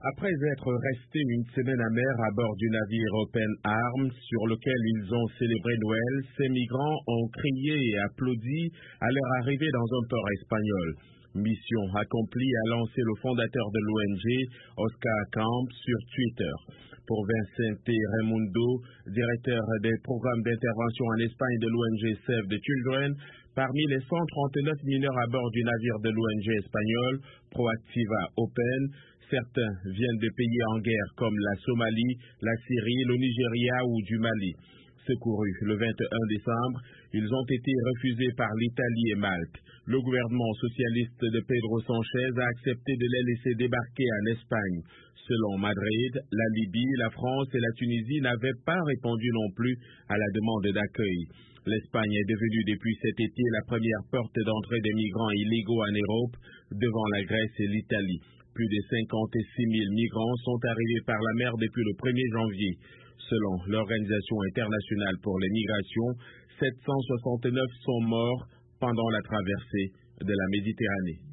Après être restés une semaine à mer à bord du navire Open Arms sur lequel ils ont célébré Noël, ces migrants ont crié et applaudi à leur arrivée dans un port espagnol. Mission accomplie, a lancé le fondateur de l'ONG, Oscar Camp, sur Twitter. Pour Vicente Raimundo, directeur des programmes d'intervention en Espagne de l'ONG Save the Children, parmi les 139 mineurs à bord du navire de l'ONG espagnole Proactiva Open, certains viennent de pays en guerre comme la Somalie, la Syrie, le Nigeria ou du Mali. Secourus le 21 décembre, ils ont été refusés par l'Italie et Malte. Le gouvernement socialiste de Pedro Sanchez a accepté de les laisser débarquer en Espagne. Selon Madrid, la Libye, la France et la Tunisie n'avaient pas répondu non plus à la demande d'accueil. L'Espagne est devenue depuis cet été la première porte d'entrée des migrants illégaux en Europe, devant la Grèce et l'Italie. Plus de 56 000 migrants sont arrivés par la mer depuis le 1er janvier. Selon l'Organisation internationale pour les migrations, 769 sont morts pendant la traversée de la Méditerranée.